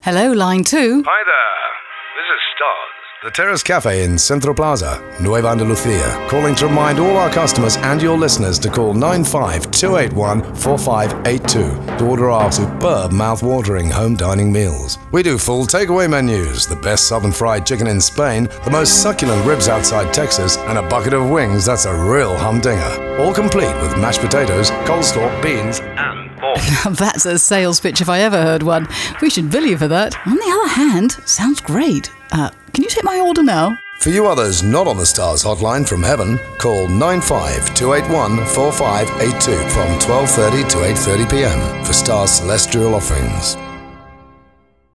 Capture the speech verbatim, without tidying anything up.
Hello, line two. Hi there. This is Stars. The Terrace Cafe in Central Plaza, Nueva Andalucía, calling to remind all our customers and your listeners to call nine five two eight one four five eight two to order our superb mouth-watering home dining meals. We do full takeaway menus, the best southern fried chicken in Spain, the most succulent ribs outside Texas, and a bucket of wings that's a real humdinger. All complete with mashed potatoes, coleslaw, beans, and more. That's a sales pitch if I ever heard one. We should bill you for that. On the other hand, sounds great. Uh, can you take my order now? For you others not on the Stars hotline from heaven, call nine five two eight one four five eight two from twelve thirty to eight thirty p m for Stars celestial offerings.